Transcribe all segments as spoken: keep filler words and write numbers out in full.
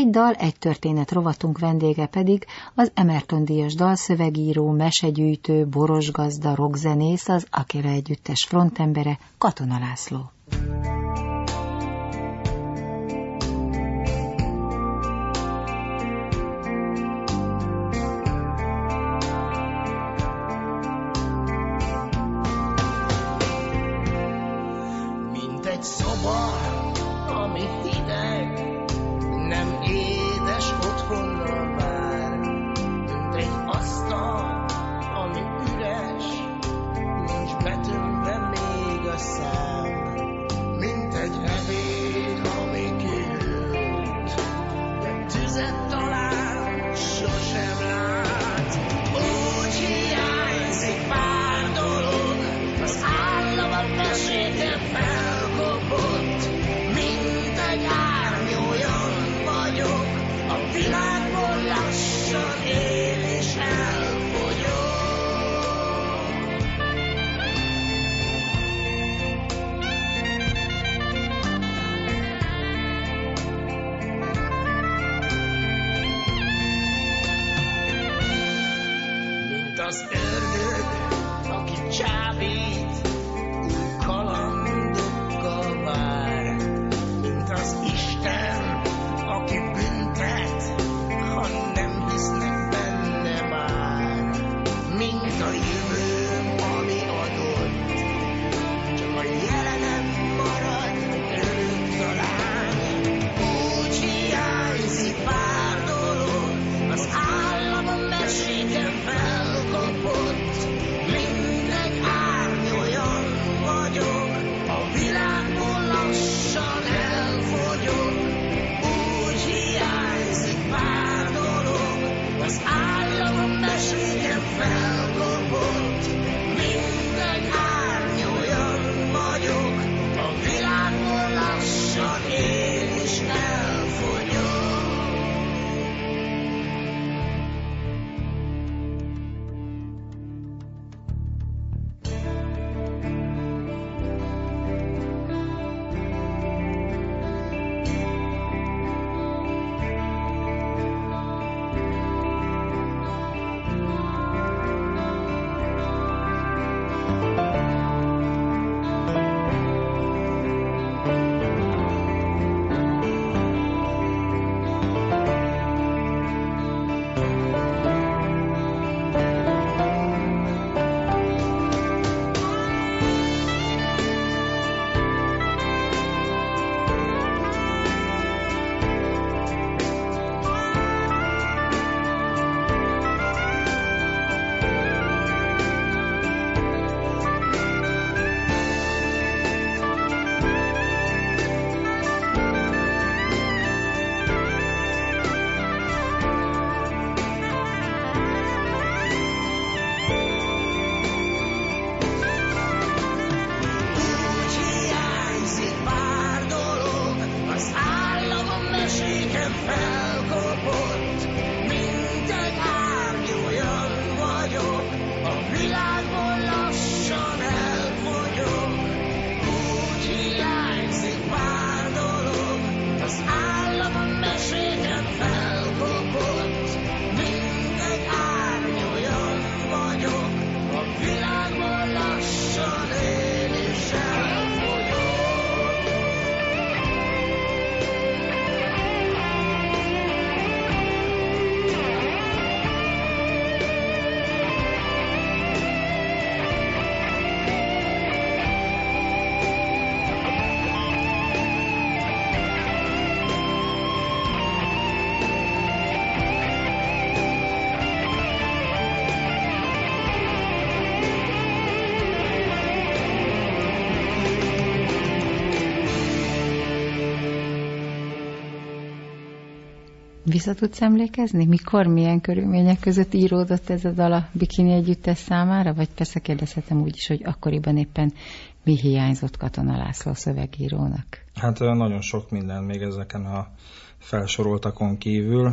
Egy dal, egy történet rovatunk vendége pedig az Emerton-díjas dalszövegíró, mesegyűjtő, borosgazda, rockzenész, az Akira együttes frontembere, Katona László. Vissza tudsz emlékezni? Mikor, milyen körülmények között íródott ez a dal a Bikini együttes számára? Vagy persze kérdezhetem úgy is, hogy akkoriban éppen mi hiányzott Katona László szövegírónak? Hát nagyon sok minden még ezeken a felsoroltakon kívül.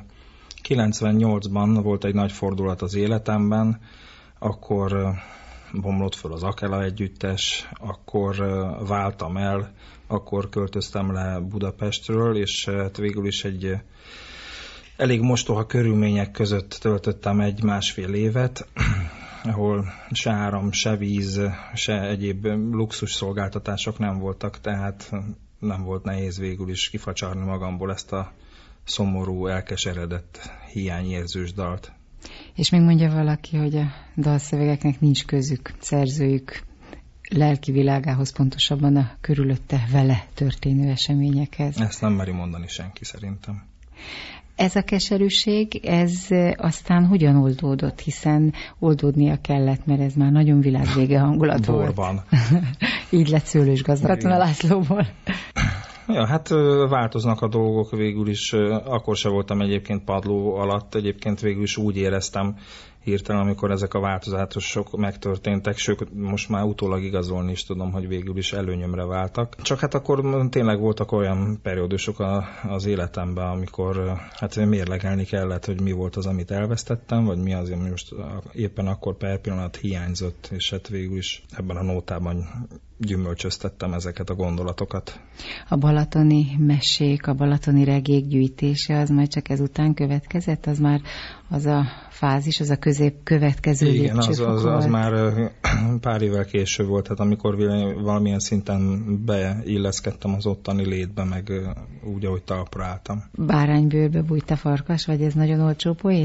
ezerkilencszázkilencvennyolcban volt egy nagy fordulat az életemben, akkor bomlott föl az Akela együttes, akkor váltam el, akkor költöztem le Budapestről, és hát végül is egy elég mostoha körülmények között töltöttem egy másfél évet, ahol se áram, se víz, se egyéb luxus szolgáltatások nem voltak, tehát nem volt nehéz végül is kifacsarni magamból ezt a szomorú, elkeseredett, hiányérzős dalt. És még mondja valaki, hogy a dalszövegeknek nincs közük, szerzőjük lelki világához, pontosabban a körülötte vele történő eseményekhez. Ezt nem meri mondani senki szerintem. Ez a keserűség, ez aztán hogyan oldódott, hiszen oldódnia kellett, mert ez már nagyon világvége hangulat volt. Borban. Így lett Szőlős Gazda Katona Lászlóból. Ja, hát változnak a dolgok végül is. Akkor se voltam egyébként padló alatt, egyébként végül is úgy éreztem hirtelen, amikor ezek a változások megtörténtek, sőt, most már utólag igazolni is tudom, hogy végül is előnyömre váltak. Csak hát akkor tényleg voltak olyan periódusok a, az életemben, amikor hát mérlegelni kellett, hogy mi volt az, amit elvesztettem, vagy mi az, ami most éppen akkor per pillanat hiányzott, és hát végül is ebben a nótában gyümölcsöztettem ezeket a gondolatokat. A balatoni mesék, a balatoni regék gyűjtése, az majd csak ezután következett? Az már az a fázis, az a közép következő Igen, az, lépcsőfok az, volt? az már pár évvel később volt, tehát amikor valamilyen szinten beilleszkedtem az ottani létbe, meg úgy, ahogy talpra álltam. Báránybőrbe bújt a farkas, vagy ez nagyon olcsó poén?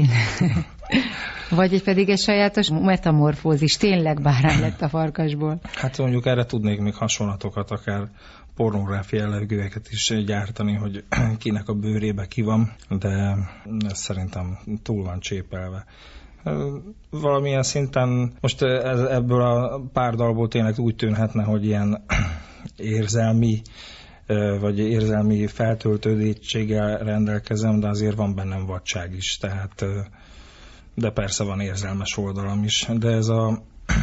Vagy egy pedig egy sajátos metamorfózis, tényleg bárány lett a farkasból? Hát mondjuk erre tudnék még hasonlatokat, akár pornográfia jellegűeket is gyártani, hogy kinek a bőrébe ki van, de ez szerintem túl van csépelve. Valamilyen szinten most ez, ebből a pár dalból tényleg úgy tűnhetne, hogy ilyen érzelmi vagy érzelmi feltöltődétséggel rendelkezem, de azért van bennem vadság is, tehát de persze van érzelmes oldalam is, de ez a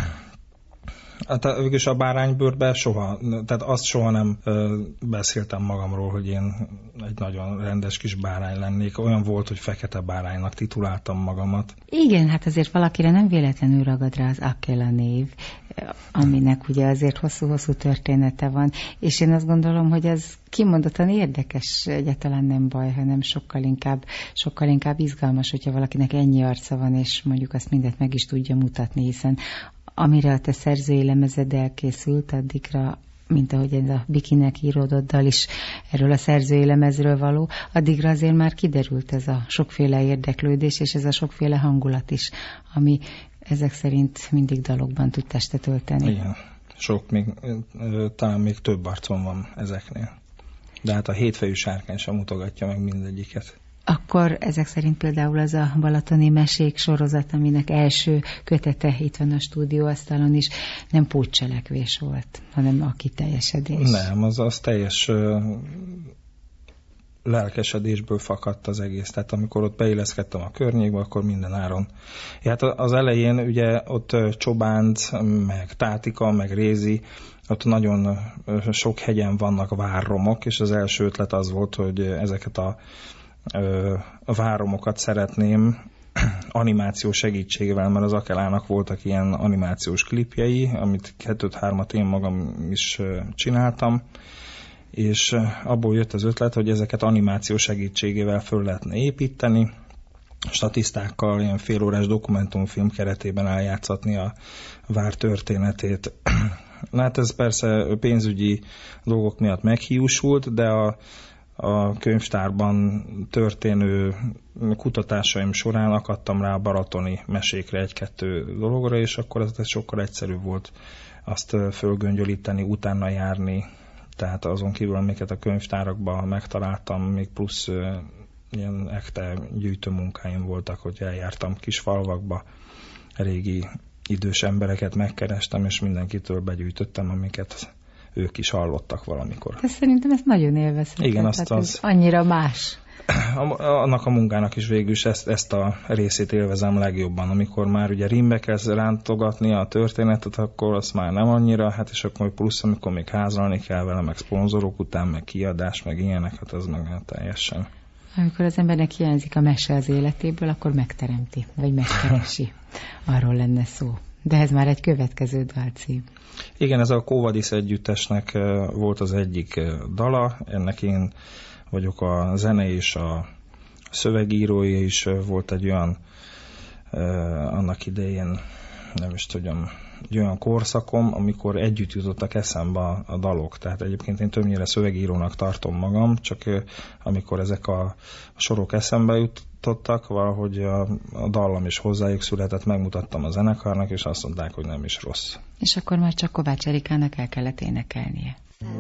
hát végülis a báránybőrben soha, tehát azt soha nem ö, beszéltem magamról, hogy én egy nagyon rendes kis bárány lennék. Olyan volt, hogy fekete báránynak tituláltam magamat. Igen, hát azért valakire nem véletlenül ragad rá az Akela név, aminek ugye azért hosszú-hosszú története van, és én azt gondolom, hogy ez kimondottan érdekes, egyáltalán nem baj, hanem sokkal inkább, sokkal inkább izgalmas, hogyha valakinek ennyi arca van, és mondjuk azt mindent meg is tudja mutatni, hiszen amire a te szerzői lemezed elkészült, addigra, mint ahogy ez a Bikinek íródott dal is erről a szerzői lemezről való, addigra azért már kiderült ez a sokféle érdeklődés, és ez a sokféle hangulat is, ami ezek szerint mindig dalokban tud testet ölteni. Igen, sok, még, talán még több arcon van ezeknél. De hát a hétfejű sárkány sem mutogatja meg mindegyiket. Akkor ezek szerint például az a balatoni mesék sorozat, aminek első kötete itt van a stúdióasztalon is, nem pótcselekvés volt, hanem a kiteljesedés. Nem, az, az teljes uh, lelkesedésből fakadt az egész. Tehát amikor ott beilleszkedtem a környékbe, akkor minden áron. Hát az elején ugye ott Csobánc, meg Tátika, meg Rézi, ott nagyon sok hegyen vannak várromok, és az első ötlet az volt, hogy ezeket a a váromokat szeretném animáció segítségével, mert az Akelának voltak ilyen animációs klipjei, amit kettőt-hármat én magam is csináltam, és abból jött az ötlet, hogy ezeket animáció segítségével föl lehetne építeni, statisztákkal, ilyen félórás dokumentumfilm keretében eljátszatni a vár történetét. Na hát ez persze pénzügyi dolgok miatt meghiúsult, de a a könyvtárban történő kutatásaim során akadtam rá a balatoni mesékre egy-kettő dologra, és akkor ez sokkal egyszerűbb volt azt fölgöngyölíteni, utána járni. Tehát azon kívül, amiket a könyvtárakban megtaláltam, még plusz ilyen ekte gyűjtőmunkáim voltak, hogy eljártam kis falvakba, régi idős embereket megkerestem, és mindenkitől begyűjtöttem, amiket ők is hallottak valamikor. De szerintem ez nagyon élvezhető. Igen, azt az... annyira más. Annak a munkának is végül is ezt, ezt a részét élvezem legjobban. Amikor már ugye rímbe kezd rántogatni a történetet, akkor azt már nem annyira, hát és akkor plusz, amikor még házalni kell vele, meg szponzorok után, meg kiadás, meg ilyenek, hát az meg hát teljesen. Amikor az embernek hiányzik a mese az életéből, akkor megteremti, vagy megkeresi. Arról lenne szó. De ez már egy következő dalcím. Igen, ez a Kóvadisz együttesnek volt az egyik dala, ennek én vagyok a zene és a szövegírója is. Volt egy olyan annak idején, nem is tudom, egy olyan korszakom, amikor együtt jutottak eszembe a, a dalok. Tehát egyébként én többnyire szövegírónak tartom magam, csak amikor ezek a, a sorok eszembe jutottak, valahogy a, a dallam is hozzájuk született, megmutattam a zenekarnak, és azt mondták, hogy nem is rossz. És akkor már csak Kovács Erikának el kellett énekelnie.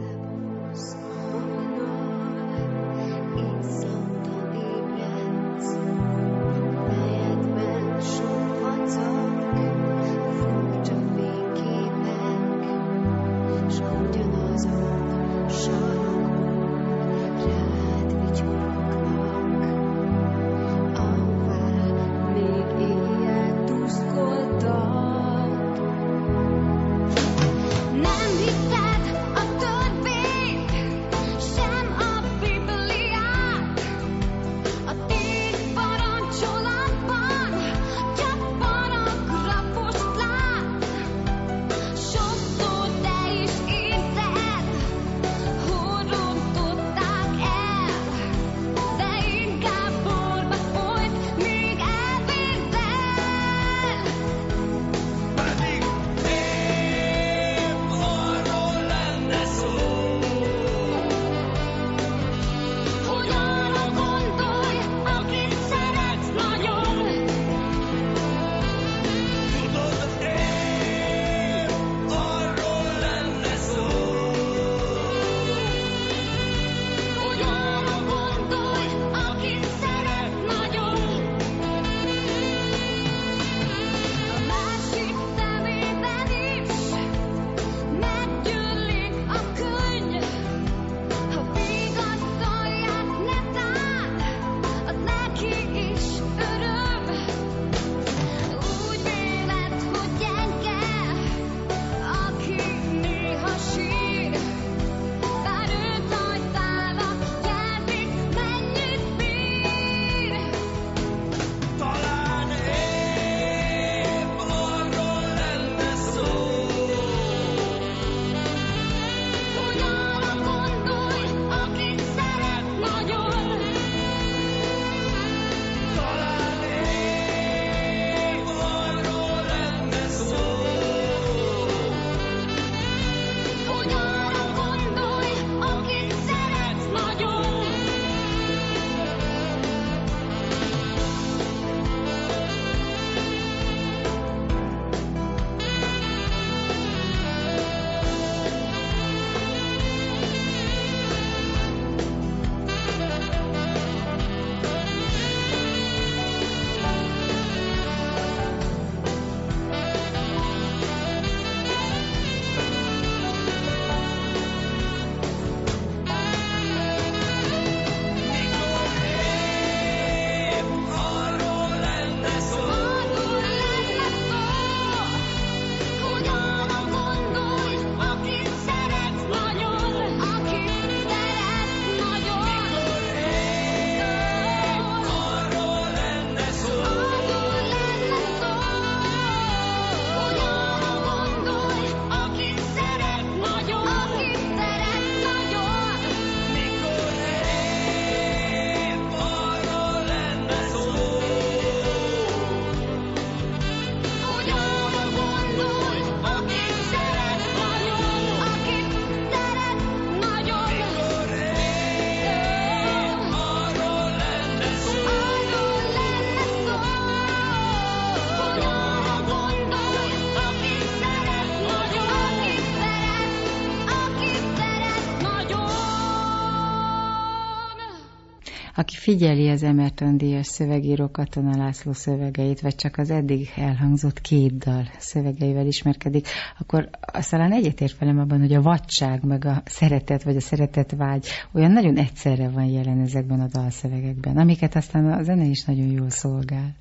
Aki figyeli az Emerton-díjas szövegíró Katona László szövegeit, vagy csak az eddig elhangzott két dal szövegeivel ismerkedik, akkor azt talán egyetért velem abban, hogy a vadság, meg a szeretet, vagy a szeretetvágy olyan nagyon egyszerre van jelen ezekben a dalszövegekben, amiket aztán a zene is nagyon jól szolgál.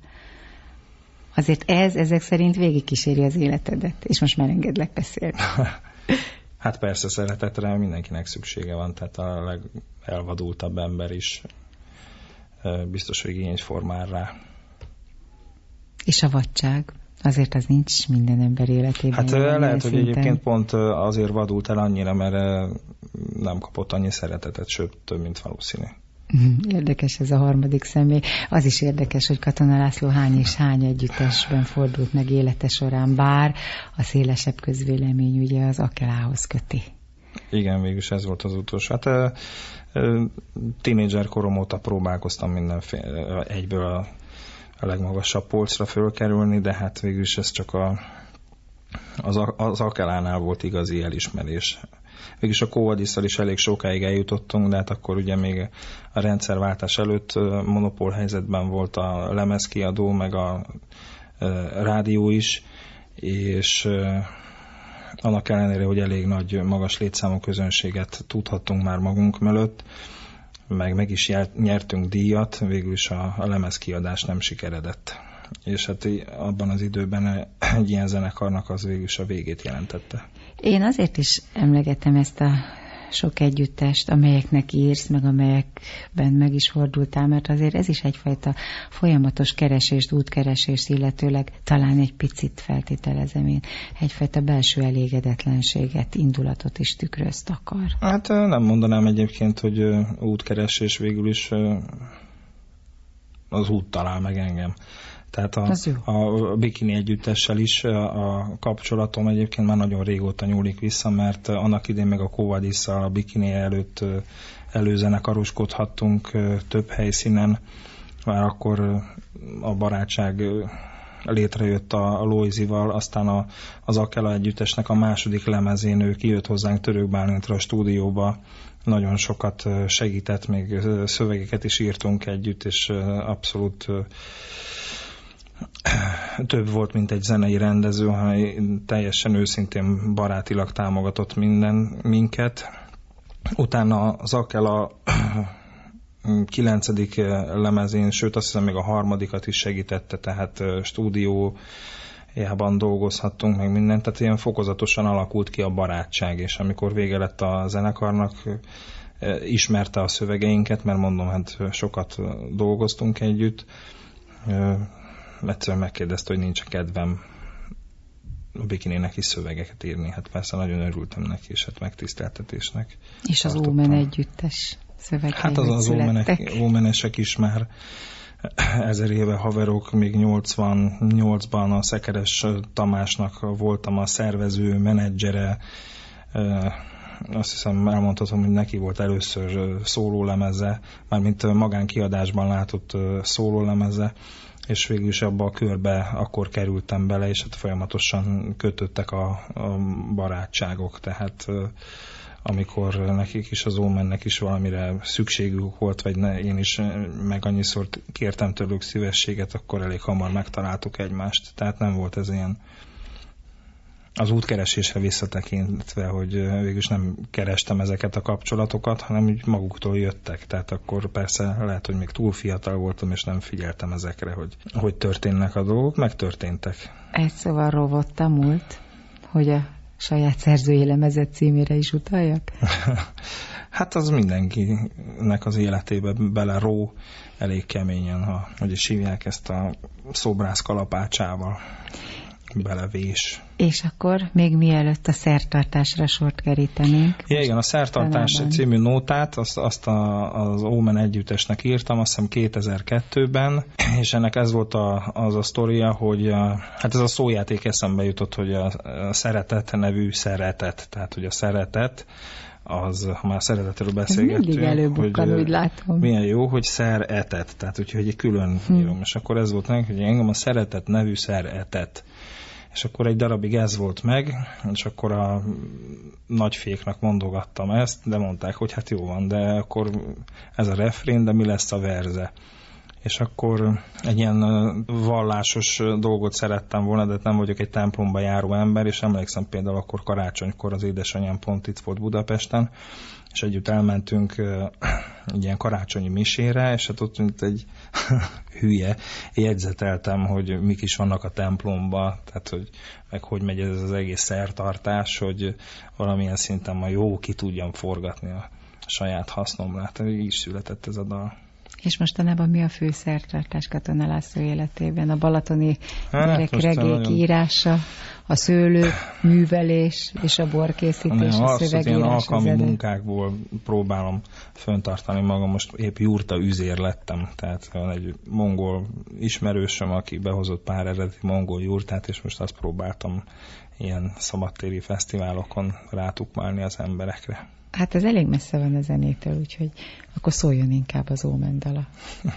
Azért ez ezek szerint végigkíséri az életedet, és most már engedlek beszélni. Hát persze, szeretetre mindenkinek szüksége van, tehát a legelvadultabb ember is biztos, hogy igényt formál rá. És a vadság? Azért az nincs minden ember életében. Hát lehet, hogy egyébként pont azért vadult el annyira, mert nem kapott annyi szeretetet, sőt, több, mint valószínű. Érdekes ez a harmadik személy. Az is érdekes, hogy Katona László hány és hány együttesben fordult meg élete során, bár a szélesebb közvélemény ugye az Akelához köti. Igen, végülis ez volt az utolsó. Hát tínédzser korom óta próbálkoztam mindenféle egyből a, a legmagasabb polcra fölkerülni, de hát végülis ez csak a, az, az Akelánál volt igazi elismerés. Végülis a Kóvadisszal is elég sokáig eljutottunk, de hát akkor ugye még a rendszerváltás előtt monopól helyzetben volt a lemezkiadó, meg a rádió is, és annak ellenére, hogy elég nagy, magas létszámú közönséget tudhattunk már magunk mellett, meg meg is nyertünk díjat, végülis a, a lemezkiadás nem sikeredett. És hát abban az időben egy ilyen zenekarnak az végülis a végét jelentette. Én azért is emlegetem ezt a sok együttest, amelyeknek írsz, meg amelyekben meg is fordultál, mert azért ez is egyfajta folyamatos keresést, útkeresést, illetőleg talán egy picit feltételezem én, egyfajta belső elégedetlenséget, indulatot is tükrözt akar. Hát nem mondanám egyébként, hogy útkeresés, végül is az út talál meg engem. Tehát a, a Bikini együttessel is a kapcsolatom egyébként már nagyon régóta nyúlik vissza, mert annak idén meg a Kóvadisszal a Bikini előtt előzenekaroskodhattunk több helyszínen. Már akkor a barátság létrejött a, a Lóizival, aztán a, az Akela együttesnek a második lemezén ő kijött hozzánk Török Bálintra a stúdióba, nagyon sokat segített, még szövegeket is írtunk együtt, és abszolút több volt, mint egy zenei rendező, hanem teljesen őszintén barátilag támogatott minden minket. Utána az Akela kilencedik lemezén, sőt azt hiszem még a harmadikat is segítette, tehát stúdiójában dolgozhattunk meg mindent, tehát ilyen fokozatosan alakult ki a barátság, és amikor vége lett a zenekarnak, ismerte a szövegeinket, mert mondom, hát sokat dolgoztunk együtt, egyszerűen megkérdezte, hogy nincs kedvem a Bikininek is szövegeket írni. Hát persze nagyon örültem neki, és hát megtiszteltetésnek. És tartottam. Az Ómen együttes szövegei hát az az Ómenesek is már ezer éve haverok, még nyolcvannyolcban a Szekeres Tamásnak voltam a szervező, menedzsere. Azt hiszem elmondhatom, hogy neki volt először szólólemeze, mármint magánkiadásban látott szólólemeze, és végül is abba a körbe akkor kerültem bele, és hát folyamatosan kötöttek a, a barátságok, tehát amikor nekik is, az Ómennek is valamire szükségük volt, vagy ne, én is meg annyiszor kértem tőlük szívességet, akkor elég hamar megtaláltuk egymást, tehát nem volt ez ilyen az útkeresésre visszatekintve, hogy végülis nem kerestem ezeket a kapcsolatokat, hanem úgy maguktól jöttek. Tehát akkor persze lehet, hogy még túl fiatal voltam, és nem figyeltem ezekre, hogy, hogy történnek a dolgok, megtörténtek. Egy szóval rovott a múlt, hogy a saját szerzői lemezet címére is utaljak? Hát az mindenkinek az életébe beleró elég keményen, ha hogy is hívják ezt a szobrász kalapácsával. Belevés. És akkor még mielőtt a szertartásra sort kerítenénk. Ja, igen, a Szertartás tanában. Című nótát azt, azt a, az Ómen együttesnek írtam, azt hiszem kétezer-kettőben, és ennek ez volt a, az a sztoria, hogy a, hát ez a szójáték eszembe jutott, hogy a, a szeretet nevű szeretet, tehát hogy a szeretet az, ha már szeretetről beszélgettünk, mindig előbukkan, úgy látom. Milyen jó, hogy szeretet, tehát úgyhogy egy külön hm. írom, és akkor ez volt meg, hogy engem a szeretet nevű szeretet. És akkor egy darabig ez volt meg, és akkor a nagyféknak mondogattam ezt, de mondták, hogy hát jó van, de akkor ez a refrén, de mi lesz a verze. És akkor egy ilyen vallásos dolgot szerettem volna, de nem vagyok egy templomba járó ember, és emlékszem például akkor karácsonykor az édesanyám pont itt volt Budapesten, és együtt elmentünk egy ilyen karácsonyi misére, és hát ott mint egy hülye jegyzeteltem, hogy mik is vannak a templomba, tehát hogy meg hogy megy ez az egész szertartás, hogy valamilyen szinten ma jó ki tudjam forgatni a saját hasznomra. Tehát így is született ez a dal. És mostanában mi a fő szertartás Katona László életében? A balatoni hát, gyerekregék nagyon... írása, a szőlő művelés és a borkészítés, a szövegírás. Ilyen alkalmi munkákból próbálom föntartani magam. Most épp jurta üzér lettem, tehát van egy mongol ismerősöm, aki behozott pár eredeti mongol jurtát, és most azt próbáltam ilyen szabadtéri fesztiválokon rátukmálni az emberekre. Hát ez elég messze van a zenétől, úgyhogy akkor szóljon inkább az Ómendala.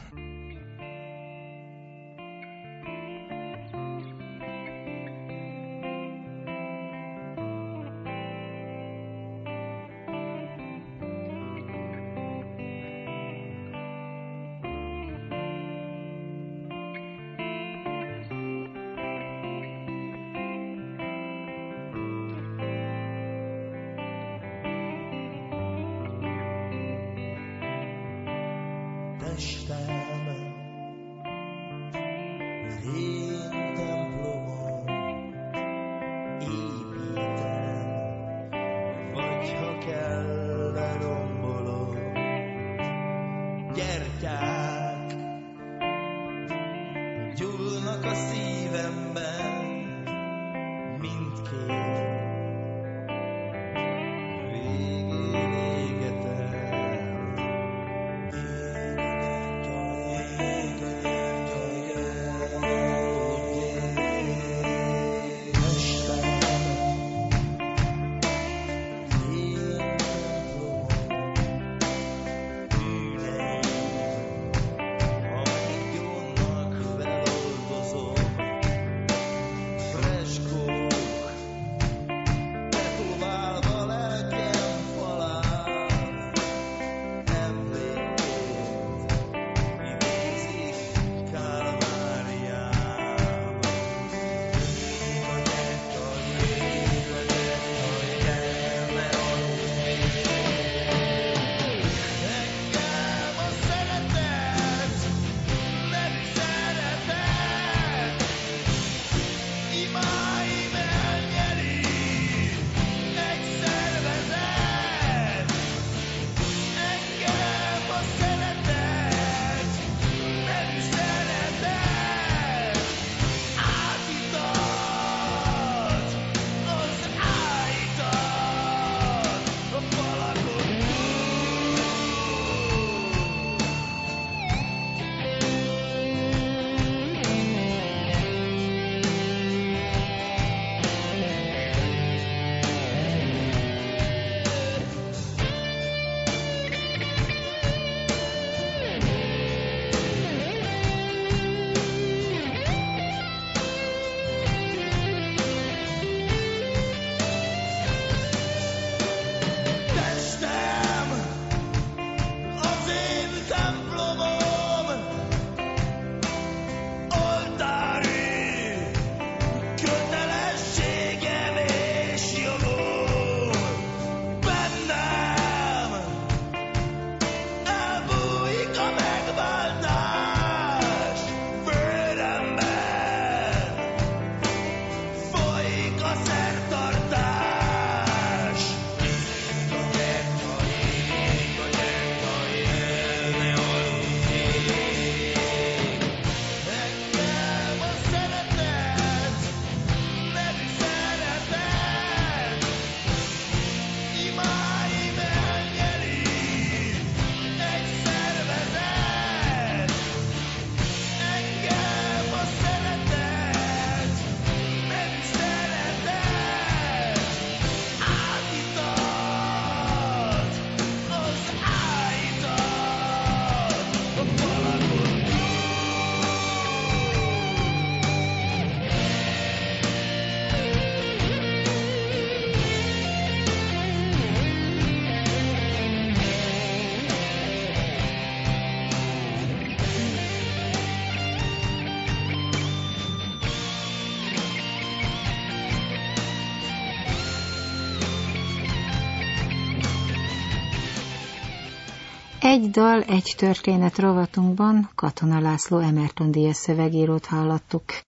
Egy dal, egy történet rovatunkban Katona László Emerton-díjas szövegírót hallottuk.